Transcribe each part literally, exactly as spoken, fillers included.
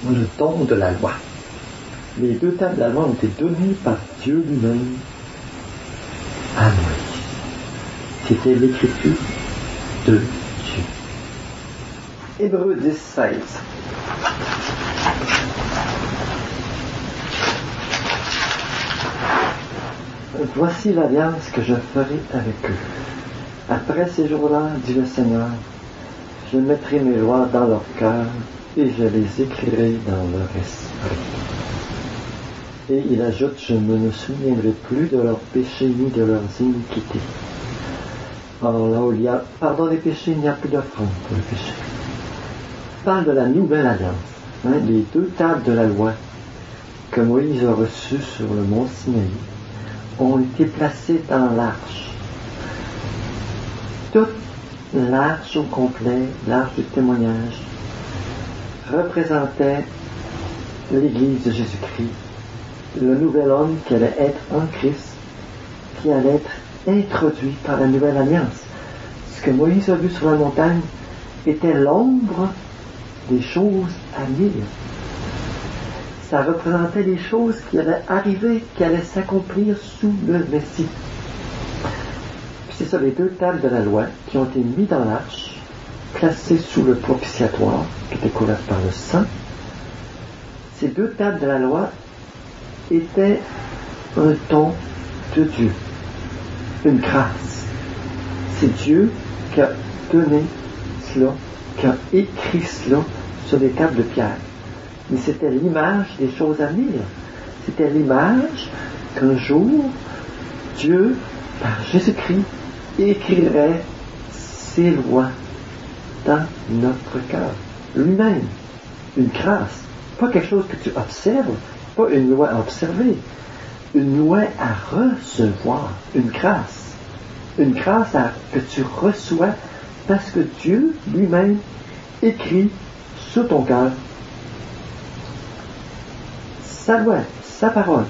le don de la loi. Les deux tables de la loi ont été données par Dieu lui-même à Moïse. C'était l'écriture de Dieu. Hébreux dix, seize. Voici l'alliance que je ferai avec eux. Après ces jours-là, dit le Seigneur, je mettrai mes lois dans leur cœur et je les écrirai dans leur esprit. Et il ajoute, je ne me souviendrai plus de leurs péchés ni de leurs iniquités. Alors là où il y a pardon des péchés, il n'y a plus d'offrande pour le péché. Il parle de la nouvelle alliance, hein, les deux tables de la loi que Moïse a reçues sur le mont Sinaï ont été placées dans l'arche. Toute l'arche au complet, l'arche du témoignage, représentait l'Église de Jésus-Christ, le nouvel homme qui allait être en Christ, qui allait être introduit par la nouvelle alliance. Ce que Moïse a vu sur la montagne était l'ombre des choses à venir. Ça représentait les choses qui allaient arriver, qui allaient s'accomplir sous le Messie. Puis c'est ça, les deux tables de la loi qui ont été mises dans l'arche, placées sous le propitiatoire, qui était couvert par le sang. Ces deux tables de la loi étaient un don de Dieu, une grâce. C'est Dieu qui a donné cela, qui a écrit cela sur des tables de pierre. Mais c'était l'image des choses à venir. C'était l'image qu'un jour, Dieu, par Jésus-Christ, écrirait ses lois dans notre cœur. Lui-même, une grâce. Pas quelque chose que tu observes, pas une loi à observer, une loi à recevoir, une grâce. Une grâce à, que tu reçois parce que Dieu lui-même écrit sur ton cœur sa loi, sa parole.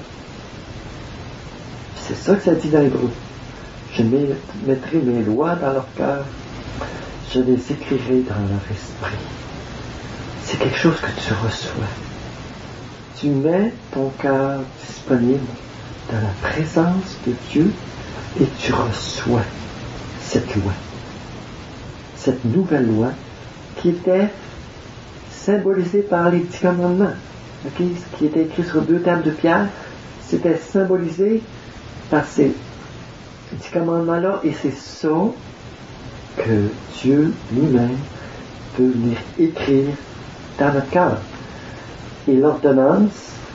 C'est ça que ça dit dans l'Hébreu. Je mettrai mes lois dans leur cœur, je les écrirai dans leur esprit. C'est quelque chose que tu reçois. Tu mets ton cœur disponible dans la présence de Dieu et tu reçois cette loi. Cette nouvelle loi qui était symbolisée par les dix commandements. Okay? Ce qui était écrit sur deux tables de pierre, c'était symbolisé par ces dix commandements-là, et c'est ça que Dieu lui-même peut venir écrire dans notre cœur. Et l'ordonnance,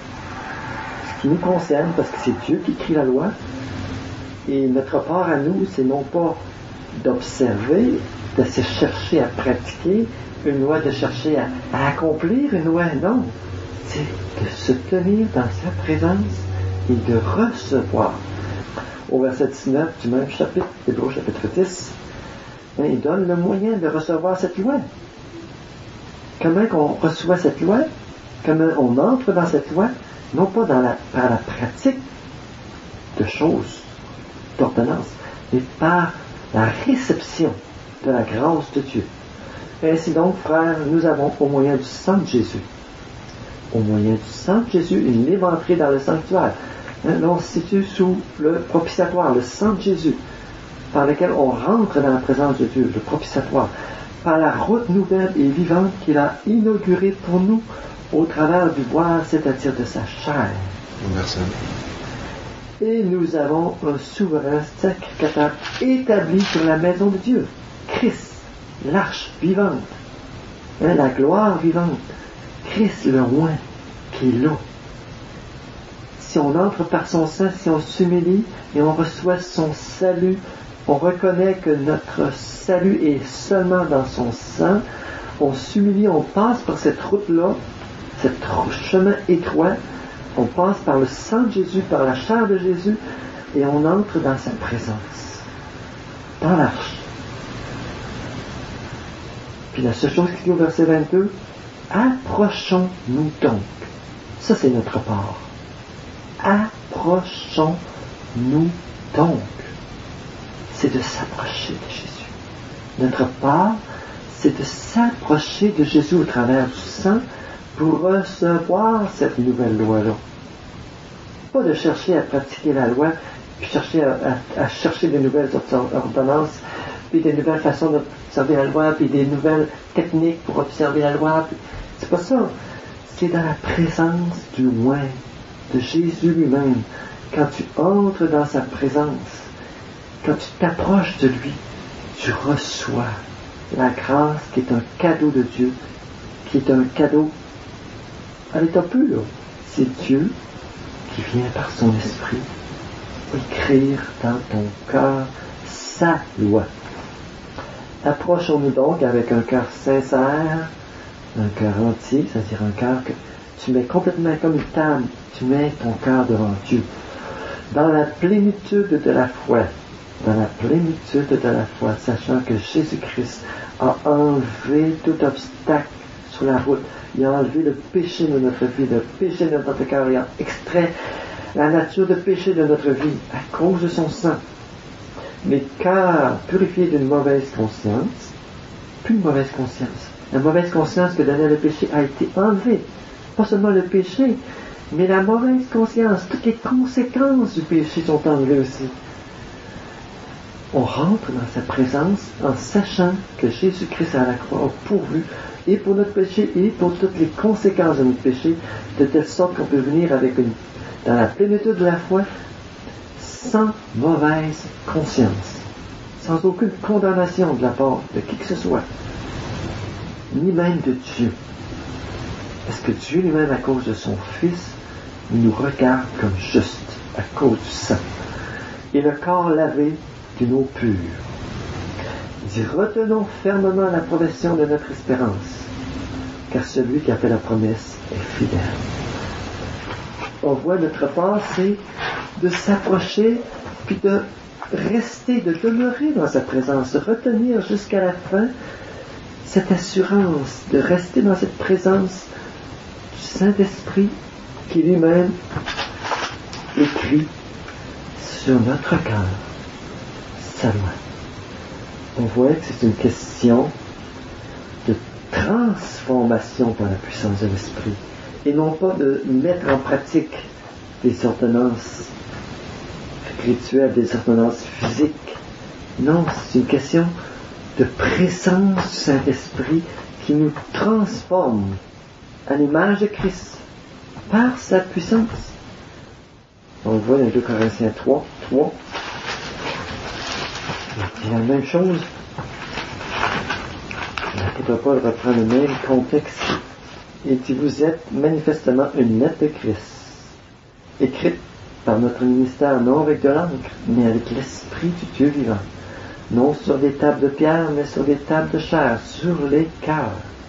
ce qui nous concerne, parce que c'est Dieu qui écrit la loi, et notre part à nous, c'est non pas d'observer, de se chercher à pratiquer une loi, de chercher à, à accomplir une loi, non. C'est de se tenir dans sa présence et de recevoir. Au verset dix-neuf du même chapitre, Hébreux chapitre dix, hein, il donne le moyen de recevoir cette loi. Comment on reçoit cette loi? Comment on entre dans cette loi? Non pas dans la, par la pratique de choses, d'ordonnances, mais par la réception de la grâce de Dieu. Ainsi donc, frères, nous avons au moyen du sang de Jésus, au moyen du sang de Jésus, une libre entrée dans le sanctuaire. Hein, là, on se situe sous le propitiatoire, le sang de Jésus, par lequel on rentre dans la présence de Dieu, le propitiatoire, par la route nouvelle et vivante qu'il a inaugurée pour nous au travers du bois, c'est-à-dire de sa chair. Merci. Et nous avons un souverain sacrificateur établi sur la maison de Dieu, Christ, l'arche vivante, hein, la gloire vivante, Christ le roi qui est là. Si on entre par son sang, si on s'humilie et on reçoit son salut, on reconnaît que notre salut est seulement dans son sang, on s'humilie, on passe par cette route-là, ce chemin étroit, on passe par le sang de Jésus, par la chair de Jésus, et on entre dans sa présence, dans l'arche. Puis la seule chose qui dit au verset vingt-deux, approchons-nous donc. Ça, c'est notre part. Approchons-nous donc. C'est de s'approcher de Jésus. Notre part, c'est de s'approcher de Jésus au travers du sang pour recevoir cette nouvelle loi-là. Pas de chercher à pratiquer la loi, puis chercher à, à, à chercher de nouvelles ordonnances, puis des nouvelles façons d'observer la loi, puis des nouvelles techniques pour observer la loi. Puis... C'est pas ça. C'est dans la présence du loin, de Jésus lui-même. Quand tu entres dans sa présence, quand tu t'approches de lui, tu reçois la grâce qui est un cadeau de Dieu, qui est un cadeau à l'état pur, là. C'est Dieu qui vient par son esprit écrire dans ton cœur sa loi. Approchons-nous donc avec un cœur sincère, un cœur entier, c'est-à-dire un cœur que tu mets complètement comme une table, tu mets ton cœur devant Dieu, dans la plénitude de la foi, dans la plénitude de la foi, sachant que Jésus-Christ a enlevé tout obstacle sur la route. Il a enlevé le péché de notre vie, le péché de notre cœur. Il a extrait la nature de péché de notre vie à cause de son sang. Mais cœur purifié d'une mauvaise conscience, plus de mauvaise conscience. La mauvaise conscience que donnait le péché a été enlevée. Pas seulement le péché, mais la mauvaise conscience, toutes les conséquences du péché sont enlevées aussi. On rentre dans sa présence en sachant que Jésus-Christ à la croix a pourvu et pour notre péché et pour toutes les conséquences de notre péché, de telle sorte qu'on peut venir avec une, dans la plénitude de la foi, sans mauvaise conscience, sans aucune condamnation de la part de qui que ce soit, ni même de Dieu. Parce que Dieu lui-même, à cause de son Fils, nous regarde comme juste à cause du sang. Et le corps lavé d'une eau pure. Il dit, retenons fermement la profession de notre espérance, car celui qui a fait la promesse est fidèle. On voit notre part, c'est de s'approcher, puis de rester, de demeurer dans sa présence, de retenir jusqu'à la fin cette assurance, de rester dans cette présence du Saint-Esprit qui lui-même écrit sur notre cœur sa loi. On voit que c'est une question de transformation par la puissance de l'Esprit et non pas de mettre en pratique des ordonnances rituelles, des ordonnances physiques. Non, c'est une question de présence du Saint-Esprit qui nous transforme à l'image de Christ par sa puissance. On le voit dans deux Corinthiens trois, trois. Il dit la même chose. L'apôtre Paul reprend le même contexte. Il dit, vous êtes manifestement une lettre de Christ, écrite par notre ministère, non avec de l'encre, mais avec l'Esprit du Dieu vivant. Non sur des tables de pierre, mais sur des tables de chair, sur les cœurs.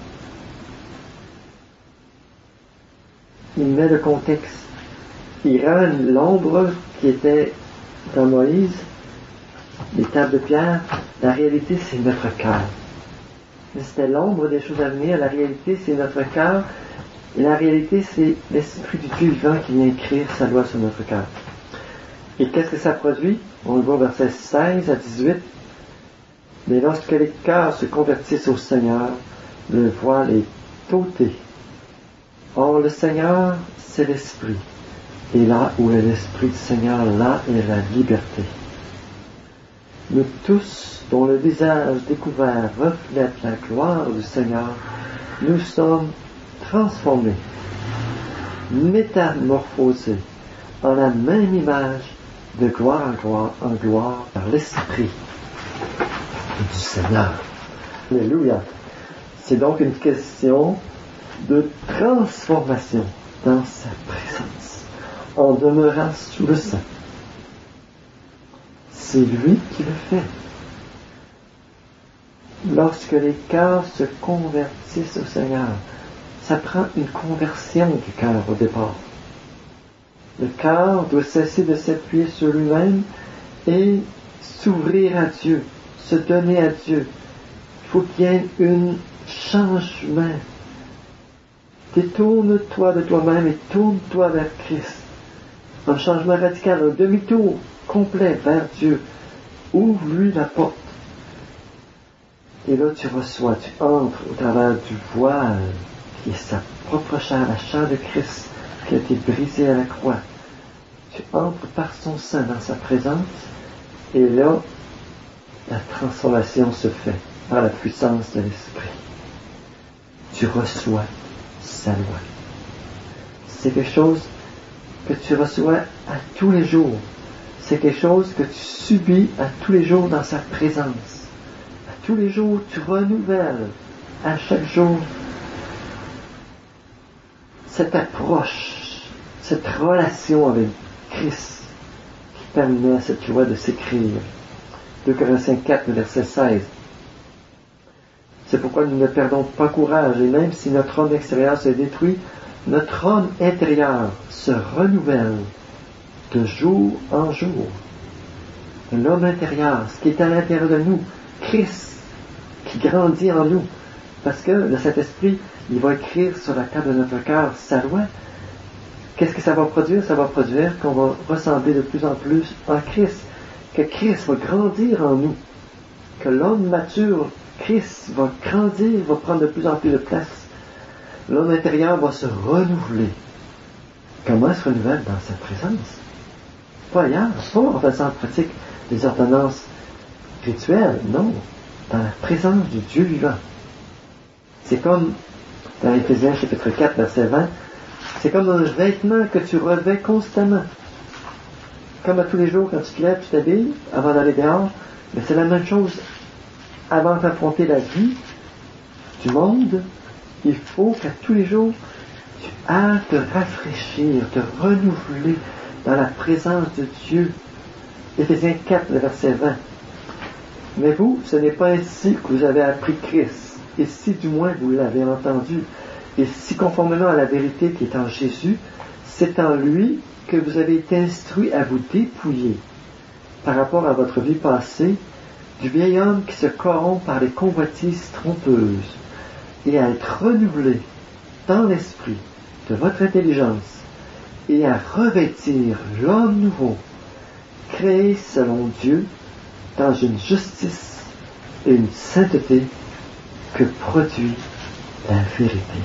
Il met le contexte. Il rend l'ombre qui était dans Moïse, les tables de pierre, la réalité c'est notre cœur. Mais c'était l'ombre des choses à venir, la réalité c'est notre cœur, et la réalité c'est l'Esprit du Dieu vivant qui vient écrire sa loi sur notre cœur. Et qu'est-ce que ça produit? On le voit au verset seize à dix-huit. Mais lorsque les cœurs se convertissent au Seigneur, le voile est ôté. Or le Seigneur c'est l'Esprit. Et là où est l'Esprit du Seigneur, là est la liberté. Nous tous, dont le visage découvert reflète la gloire du Seigneur, nous sommes transformés, métamorphosés, en la même image, de gloire en gloire, en gloire, par l'Esprit du Seigneur. Alléluia. C'est donc une question de transformation dans sa présence, en demeurant sous le sang. C'est lui qui le fait. Lorsque les cœurs se convertissent au Seigneur, ça prend une conversion du cœur au départ. Le cœur doit cesser de s'appuyer sur lui-même et s'ouvrir à Dieu, se donner à Dieu. Il faut qu'il y ait un changement. Détourne-toi de toi-même et tourne-toi vers Christ. Un changement radical, un demi-tour complet vers Dieu. Ouvre-lui la porte. Et là, tu reçois, tu entres au travers du voile qui est sa propre chair, la chair de Christ, qui a été brisée à la croix. Tu entres par son sein dans sa présence, et là, la transformation se fait par la puissance de l'Esprit. Tu reçois sa loi. C'est quelque chose que tu reçois à tous les jours. C'est quelque chose que tu subis à tous les jours dans sa présence. À tous les jours, tu renouvelles à chaque jour cette approche, cette relation avec Christ qui permet à cette loi de s'écrire. deux Corinthiens quatre, verset seize. C'est pourquoi nous ne perdons pas courage, et même si notre homme extérieur se détruit, notre homme intérieur se renouvelle de jour en jour. L'homme intérieur, ce qui est à l'intérieur de nous, Christ, qui grandit en nous, parce que le Saint-Esprit, il va écrire sur la table de notre cœur sa loi. Qu'est-ce que ça va produire? Ça va produire qu'on va ressembler de plus en plus à Christ, que Christ va grandir en nous, que l'homme mature, Christ va grandir, va prendre de plus en plus de place. L'homme intérieur va se renouveler. Comment il se renouvelle? Dans sa présence. Pas ailleurs, pas en faisant en pratique des ordonnances rituelles, non. Dans la présence du Dieu vivant. C'est comme, dans Éphésiens chapitre quatre, verset vingt, c'est comme un vêtement que tu revêts constamment. Comme à tous les jours, quand tu te lèves, tu t'habilles avant d'aller dehors, mais c'est la même chose avant d'affronter la vie du monde. Il faut qu'à tous les jours, tu ailles te rafraîchir, te renouveler dans la présence de Dieu. Éphésiens quatre, verset vingt. Mais vous, ce n'est pas ainsi que vous avez appris Christ, et si du moins vous l'avez entendu, et si conformément à la vérité qui est en Jésus, c'est en lui que vous avez été instruits à vous dépouiller par rapport à votre vie passée du vieil homme qui se corrompt par les convoitises trompeuses, et à être renouvelé dans l'esprit de votre intelligence, et à revêtir l'homme nouveau, créé selon Dieu, dans une justice et une sainteté que produit la vérité.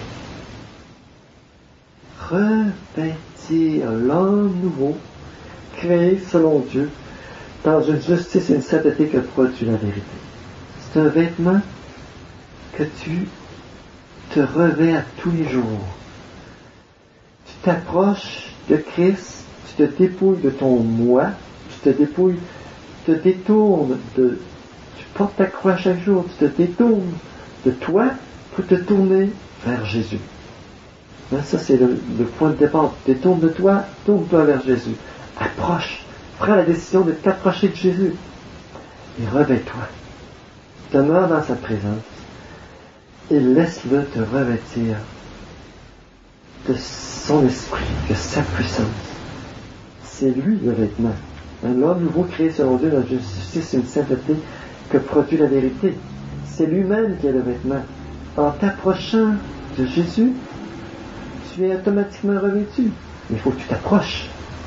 Revêtir l'homme nouveau, créé selon Dieu, dans une justice et une sainteté que produit la vérité. C'est un vêtement que tu te revêts à tous les jours. Tu t'approches de Christ, tu te dépouilles de ton moi, tu te dépouilles, tu te détournes de, tu portes ta croix chaque jour, tu te détournes de toi pour te tourner vers Jésus. Là, ça, c'est le, le point de départ. Détourne de toi, tourne-toi vers Jésus. Approche. Prends la décision de t'approcher de Jésus. Et revêt-toi. Demeure dans sa présence. Et laisse-le te revêtir de son esprit, de sa puissance. C'est lui le vêtement. Un homme nouveau créé selon Dieu dans une justice et une sainteté que produit la vérité. C'est lui-même qui est le vêtement. En t'approchant de Jésus, tu es automatiquement revêtu. Il faut que tu t'approches.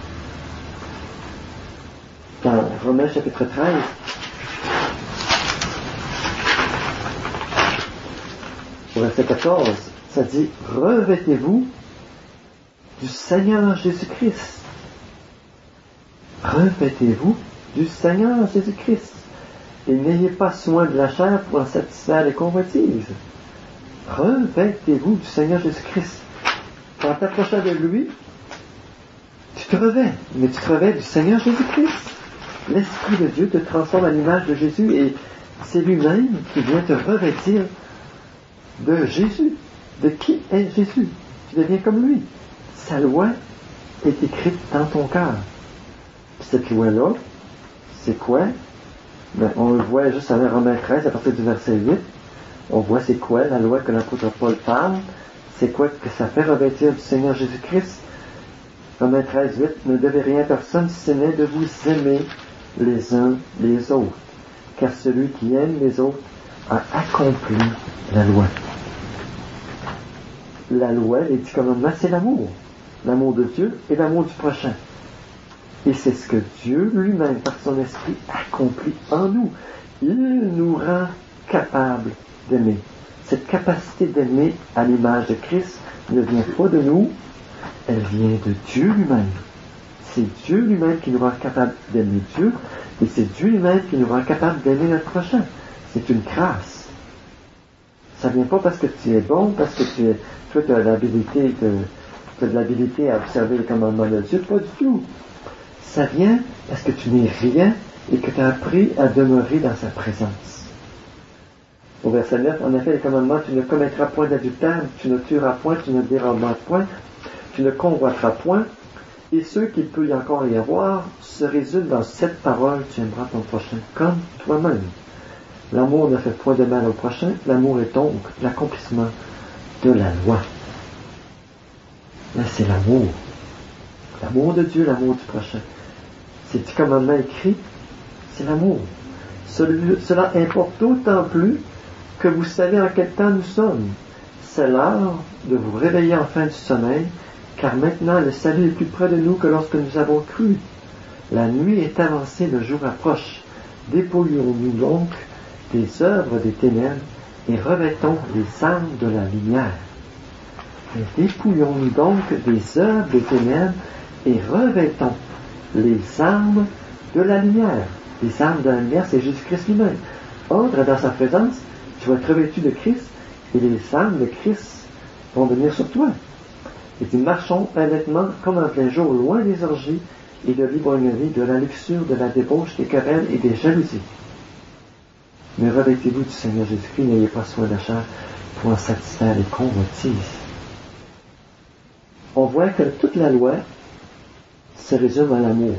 Dans Romains chapitre treize, au verset quatorze, ça dit « Revêtez-vous du Seigneur Jésus-Christ. » Revêtez-vous du Seigneur Jésus-Christ. Et n'ayez pas soin de la chair pour en satisfaire les convoitises. Revêtez-vous du Seigneur Jésus-Christ. En t'approchant de lui, tu te revêts, mais tu te revêts du Seigneur Jésus-Christ. L'Esprit de Dieu te transforme à l'image de Jésus et c'est lui-même qui vient te revêtir de Jésus. De qui est Jésus? Tu deviens comme lui. Sa loi est écrite dans ton cœur. Cette loi-là, c'est quoi? Ben, on le voit juste à Romains treize, à partir du verset huit. On voit c'est quoi la loi que l'apôtre Paul parle. C'est quoi que ça fait revêtir du Seigneur Jésus-Christ? Romains treize, huit. Ne devez rien à personne si ce n'est de vous aimer les uns les autres. Car celui qui aime les autres a accompli la loi. La loi, les dix commandements, c'est l'amour. L'amour de Dieu et l'amour du prochain. Et c'est ce que Dieu lui-même, par son esprit, accomplit en nous. Il nous rend capables d'aimer. cette capacité d'aimer à l'image de Christ ne vient pas de nous, elle vient de Dieu lui-même. C'est Dieu lui-même qui nous rend capable d'aimer Dieu, et c'est Dieu lui-même qui nous rend capable d'aimer notre prochain. C'est une grâce. Ça ne vient pas parce que tu es bon, parce que tu es, toi, tu as l'habilité de, tu as de l'habilité à observer les commandements de Dieu, pas du tout. Ça vient parce que tu n'es rien et que tu as appris à demeurer dans sa présence. Au verset neuf, en effet, les commandements, tu ne commettras point d'adultère, tu ne tueras point, tu ne déroberas point, tu ne convoiteras point, et ceux qu'il peut y encore y avoir se résument dans cette parole, tu aimeras ton prochain comme toi-même. L'amour ne fait point de mal au prochain, l'amour est donc l'accomplissement de la loi. Là, c'est l'amour. L'amour de Dieu, l'amour du prochain. Ces dix commandements écrits, c'est l'amour. Cela importe d'autant plus que vous savez en quel temps nous sommes. C'est l'heure de vous réveiller enfin du sommeil, car maintenant le salut est plus près de nous que lorsque nous avons cru. La nuit est avancée, le jour approche. Dépouillons-nous donc des œuvres des ténèbres et revêtons les armes de la lumière. Et dépouillons-nous donc des œuvres des ténèbres et revêtons les armes de la lumière. Les armes de la lumière, c'est Jésus-Christ lui-même. Entre dans sa présence, tu vas être revêtu de Christ et les armes de Christ vont venir sur toi. Et nous marchons honnêtement comme en plein jour, loin des orgies et de l'ivrognerie, de la luxure, de la débauche, des querelles et des jalousies. Mais revêtez-vous du Seigneur Jésus-Christ, n'ayez pas soin de la chair pour en satisfaire les convoitises. On voit que toute la loi se résume à l'amour.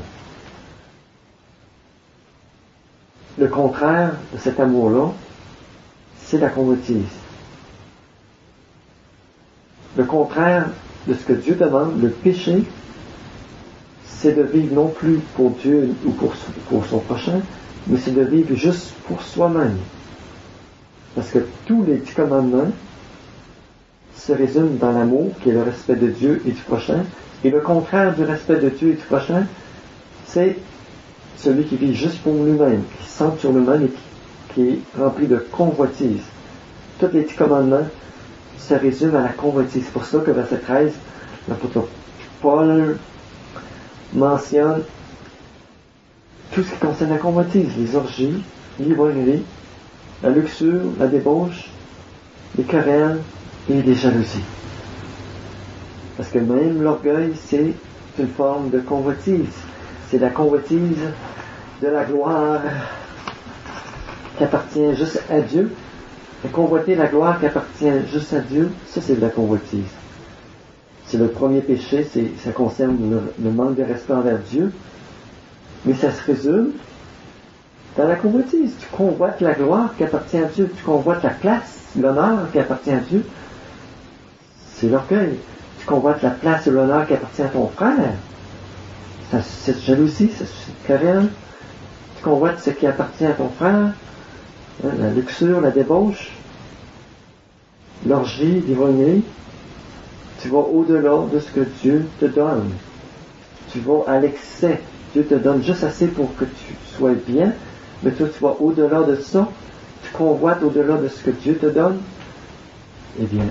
Le contraire de cet amour-là, c'est la convoitise. Le contraire de ce que Dieu demande, le péché, c'est de vivre non plus pour Dieu ou pour, pour son prochain, mais c'est de vivre juste pour soi-même. Parce que tous les dix commandements se résument dans l'amour, qui est le respect de Dieu et du prochain, et le contraire du respect de Dieu et du prochain, c'est celui qui vit juste pour lui-même, qui se centre sur lui-même et qui, qui est rempli de convoitise. Tous les dix commandements se résument à la convoitise. C'est pour ça que verset treize, l'apôtre Paul mentionne tout ce qui concerne la convoitise, les orgies, l'ivrognerie, la luxure, la débauche, les querelles et les jalousies. Parce que même l'orgueil, c'est une forme de convoitise. C'est la convoitise de la gloire qui appartient juste à Dieu. Et convoiter la gloire qui appartient juste à Dieu, ça c'est de la convoitise. C'est le premier péché, c'est, ça concerne le, le manque de respect envers Dieu. Mais ça se résume dans la convoitise. Tu convoites la gloire qui appartient à Dieu. Tu convoites la place, l'honneur qui appartient à Dieu. C'est l'orgueil. Tu convoites la place et l'honneur qui appartient à ton frère. Ça suscite jalousie, ça suscite querelle. Tu convoites ce qui appartient à ton frère. Hein, la luxure, la débauche, l'orgie, l'ivrognerie. Tu vas au-delà de ce que Dieu te donne. Tu vas à l'excès. Dieu te donne juste assez pour que tu sois bien, mais toi tu vas au-delà de ça, tu convoites au-delà de ce que Dieu te donne, eh bien,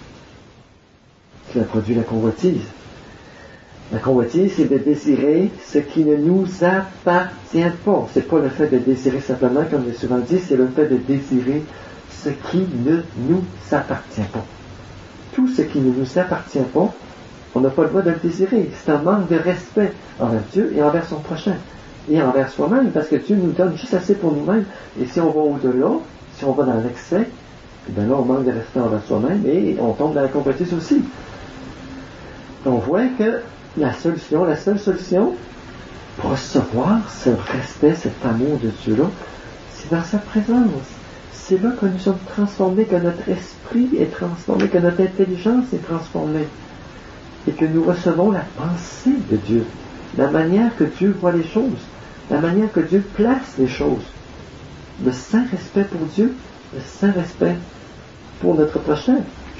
tu as produit la convoitise. La convoitise, c'est de désirer ce qui ne nous appartient pas. C'est pas le fait de désirer simplement, comme j'ai souvent dit, c'est le fait de désirer ce qui ne nous appartient pas. Tout ce qui ne nous appartient pas, on n'a pas le droit de le désirer. C'est un manque de respect envers Dieu et envers son prochain. Et envers soi-même, parce que Dieu nous donne juste assez pour nous-mêmes. Et si on va au-delà, si on va dans l'excès, eh bien là, on manque de respect envers soi-même et on tombe dans la convoitise aussi. On voit que la solution, la seule solution pour recevoir ce respect, cet amour de Dieu-là, c'est dans sa présence. C'est là que nous sommes transformés, que notre esprit est transformé, que notre intelligence est transformée. Et que nous recevons la pensée de Dieu, la manière que Dieu voit les choses, la manière que Dieu place les choses. Le saint respect pour Dieu, le saint respect pour notre prochain.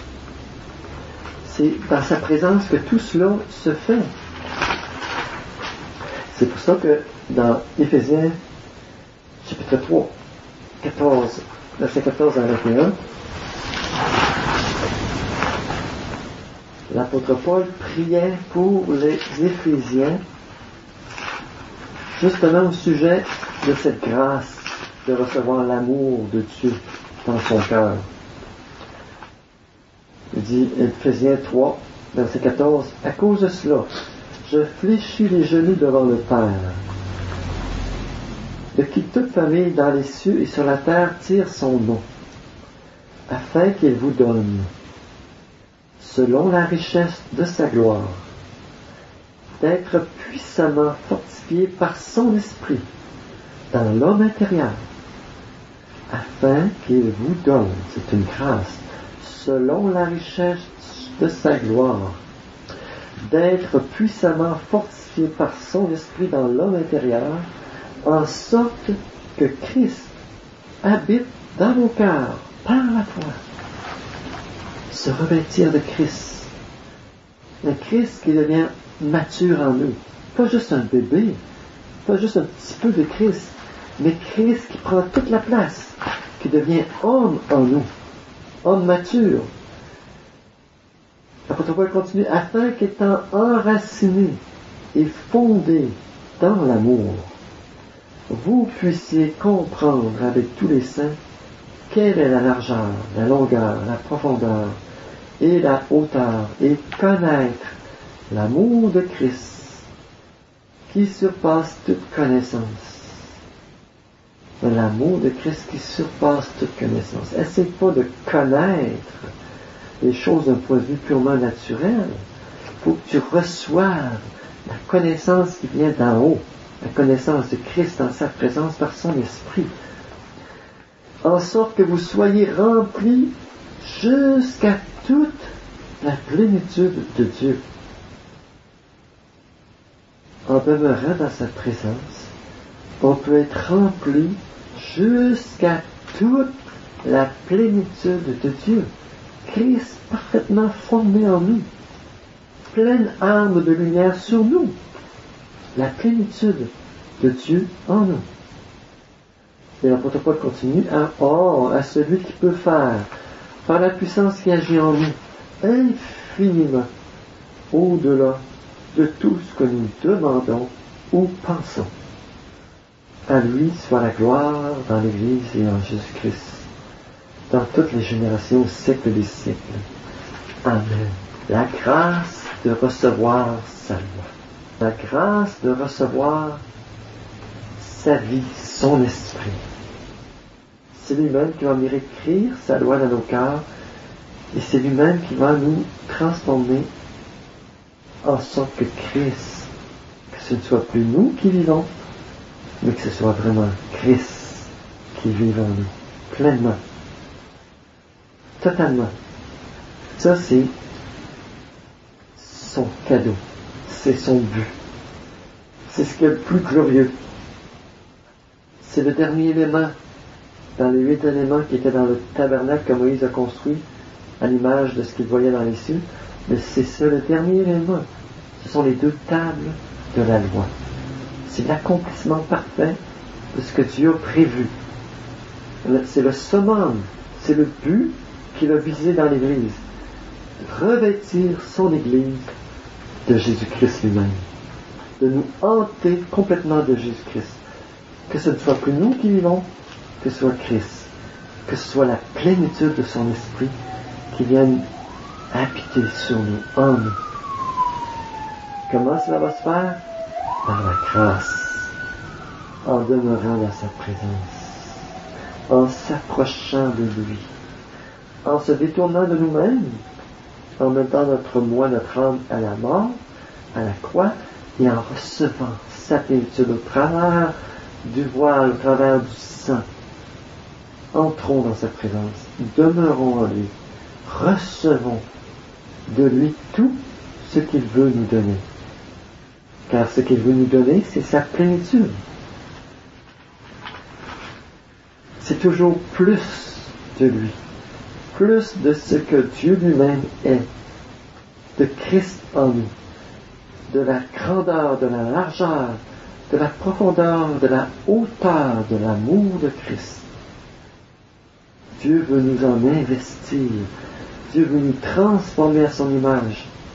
C'est dans sa présence que tout cela se fait. C'est pour ça que dans Éphésiens, chapitre trois, quatorze, verset quatorze à vingt et un, l'apôtre Paul priait pour les Éphésiens, justement au sujet de cette grâce de recevoir l'amour de Dieu dans son cœur. Il dit, Éphésiens trois, verset quatorze, « À cause de cela, je fléchis les genoux devant le Père, de qui toute famille dans les cieux et sur la terre tire son nom, afin qu'il vous donne, selon la richesse de sa gloire, d'être puissamment fortifié par son esprit dans l'homme intérieur, afin qu'il vous donne, c'est une grâce, selon la richesse de sa gloire, d'être puissamment fortifié par son esprit dans l'homme intérieur, en sorte que Christ habite dans nos cœurs par la foi. Se revêtir de Christ. Un Christ qui devient mature en nous. Pas juste un bébé, pas juste un petit peu de Christ, mais Christ qui prend toute la place, qui devient homme en nous, homme mature. L'apôtre Paul continue, afin qu'étant enraciné et fondé dans l'amour, vous puissiez comprendre avec tous les saints quelle est la largeur, la longueur, la profondeur et la hauteur, et connaître l'amour de Christ qui surpasse toute connaissance. L'amour de Christ qui surpasse toute connaissance. Essaye pas de connaître les choses d'un point de vue purement naturel. Il faut que tu reçoives la connaissance qui vient d'en haut, la connaissance de Christ en sa présence par son esprit, en sorte que vous soyez remplis jusqu'à toute la plénitude de Dieu. En demeurant dans sa présence, on peut être rempli jusqu'à toute la plénitude de Dieu. Christ parfaitement formé en nous, pleine arme de lumière sur nous, la plénitude de Dieu en nous. Et l'apôtre Paul continue, à, oh, à celui qui peut faire, par la puissance qui agit en nous, infiniment au-delà de tout ce que nous demandons ou pensons. À lui soit la gloire dans l'Église et en Jésus-Christ, dans toutes les générations, au siècle des siècles. Amen. La grâce de recevoir sa loi. La grâce de recevoir sa vie, son esprit. C'est lui-même qui va venir écrire sa loi dans nos cœurs, et c'est lui-même qui va nous transformer en sorte que Christ, que ce ne soit plus nous qui vivons, mais que ce soit vraiment Christ qui vive en nous, pleinement, totalement. Ça, c'est son cadeau, c'est son but, c'est ce qui est le plus glorieux. C'est le dernier élément dans les huit éléments qui étaient dans le tabernacle que Moïse a construit à l'image de ce qu'il voyait dans les cieux, mais c'est ça le dernier élément. Ce sont les deux tables de la loi. C'est l'accomplissement parfait de ce que Dieu a prévu. C'est le summum, c'est le but qu'il a visé dans l'Église. Revêtir son Église de Jésus-Christ lui-même. De nous hanter complètement de Jésus-Christ. Que ce ne soit plus nous qui vivons, que ce soit Christ. Que ce soit la plénitude de son esprit qui vienne habiter sur nous, en nous. Comment cela va se faire? Par la grâce, en demeurant dans sa présence, en s'approchant de lui, en se détournant de nous-mêmes, en mettant notre moi, notre âme à la mort, à la croix, et en recevant sa plénitude au travers du voile, au travers du sang. Entrons dans sa présence, demeurons en lui, recevons de lui tout ce qu'il veut nous donner. Car ce qu'il veut nous donner, c'est sa plénitude. C'est toujours plus de lui, plus de ce que Dieu lui-même est, de Christ en nous, de la grandeur, de la largeur, de la profondeur, de la hauteur de l'amour de Christ. Dieu veut nous en investir. Dieu veut nous transformer à son image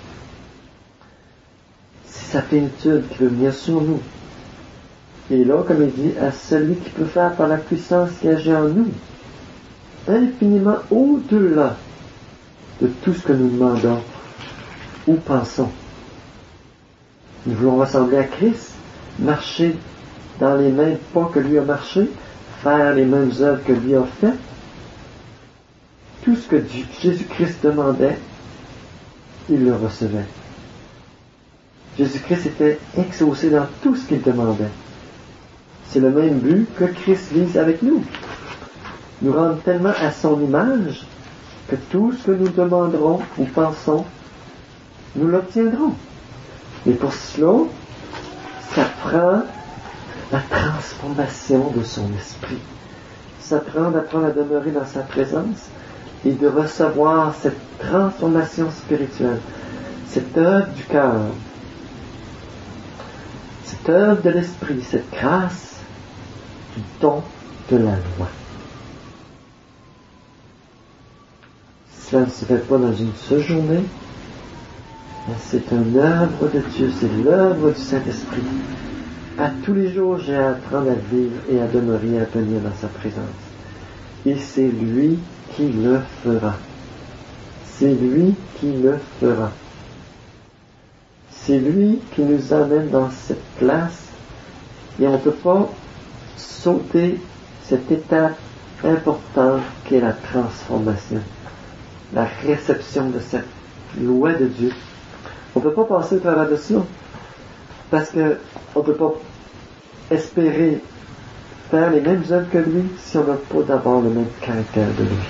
sa plénitude qui veut venir sur nous. Et là, comme il dit, à celui qui peut faire par la puissance qui agit en nous, infiniment au-delà de tout ce que nous demandons ou pensons. Nous voulons ressembler à Christ, marcher dans les mêmes pas que lui a marché, faire les mêmes œuvres que lui a fait. Tout ce que Jésus-Christ demandait, il le recevait. Jésus-Christ était exaucé dans tout ce qu'il demandait. C'est le même but que Christ vise avec nous. Nous rendre tellement à son image que tout ce que nous demanderons ou pensons, nous l'obtiendrons. Mais pour cela, ça prend la transformation de son esprit. Ça prend d'apprendre à demeurer dans sa présence et de recevoir cette transformation spirituelle, cette œuvre du cœur, cette œuvre de l'esprit, cette grâce du don de la loi. Cela ne se fait pas dans une seule journée, mais c'est une œuvre de Dieu, c'est l'œuvre du Saint-Esprit. À tous les jours, j'ai à apprendre à vivre et à demeurer et à venir dans sa présence. Et c'est lui qui le fera. C'est lui qui le fera. C'est lui qui nous amène dans cette place et on ne peut pas sauter cette étape importante qu'est la transformation, la réception de cette loi de Dieu. On ne peut pas passer au travers de cela parce qu'on ne peut pas espérer faire les mêmes œuvres que lui si on n'a pas d'abord le même caractère de lui.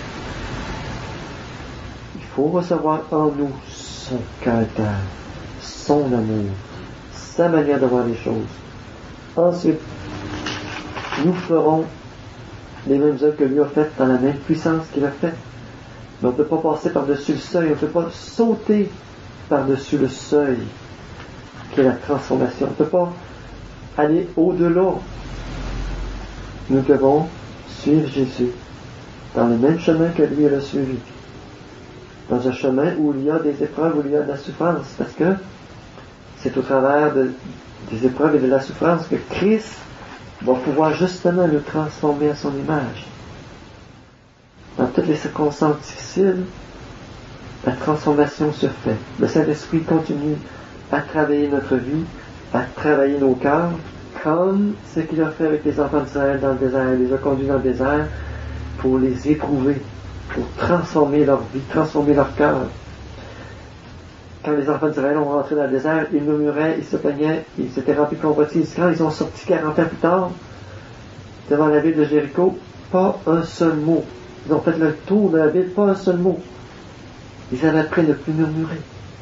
Il faut recevoir en nous son caractère, son amour, sa manière de voir les choses. Ensuite, nous ferons les mêmes œuvres que lui a faites dans la même puissance qu'il a faite. Mais on ne peut pas passer par-dessus le seuil, on ne peut pas sauter par-dessus le seuil qui est la transformation. On ne peut pas aller au-delà. Nous devons suivre Jésus dans le même chemin que lui a suivi. Dans un chemin où il y a des épreuves, où il y a de la souffrance, parce que c'est au travers de, des épreuves et de la souffrance que Christ va pouvoir justement nous transformer à son image. Dans toutes les circonstances difficiles, la transformation se fait. Le Saint-Esprit continue à travailler notre vie, à travailler nos cœurs, comme ce qu'il a fait avec les enfants d'Israël dans le désert. Il les a conduits dans le désert pour les éprouver, pour transformer leur vie, transformer leur cœur. Quand les enfants d'Israël ont rentré dans le désert, ils murmuraient, ils se plaignaient, ils s'étaient remplis de convoitises. Quand ils ont sorti quarante ans plus tard, devant la ville de Jéricho, pas un seul mot. Ils ont fait le tour de la ville, pas un seul mot. Ils avaient appris à ne plus murmurer.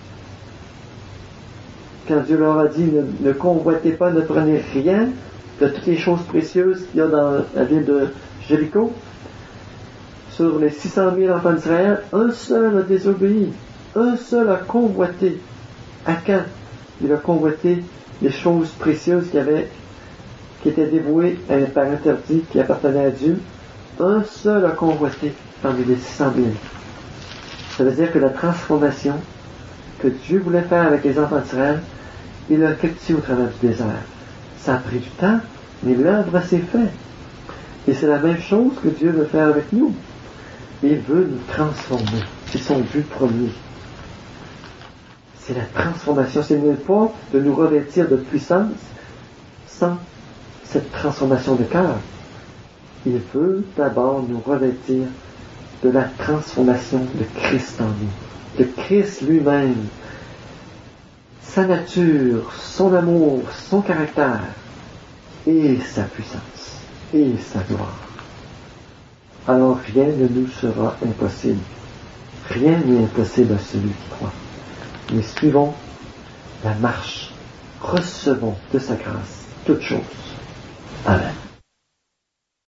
Quand Dieu leur a dit, ne, ne convoitez pas, ne prenez rien de toutes les choses précieuses qu'il y a dans la ville de Jéricho, sur les six cent mille enfants d'Israël, un seul a désobéi. Un seul a convoité. Akan, il a convoité les choses précieuses qui, avaient, qui étaient dévouées à un père interdit qui appartenait à Dieu. Un seul a convoité parmi les six cent mille. Ça veut dire que la transformation que Dieu voulait faire avec les enfants d'Israël, il l'a effectuée au travers du désert. Ça a pris du temps, mais l'œuvre s'est faite. Et c'est la même chose que Dieu veut faire avec nous. Il veut nous transformer. C'est son but premier. C'est la transformation. Ce n'est pas de nous revêtir de puissance sans cette transformation de cœur. Il veut d'abord nous revêtir de la transformation de Christ en nous. De Christ lui-même. Sa nature, son amour, son caractère et sa puissance et sa gloire. Alors rien ne nous sera impossible. Rien n'est impossible à celui qui croit. Mais suivons la marche. Recevons de sa grâce toutes choses. Amen.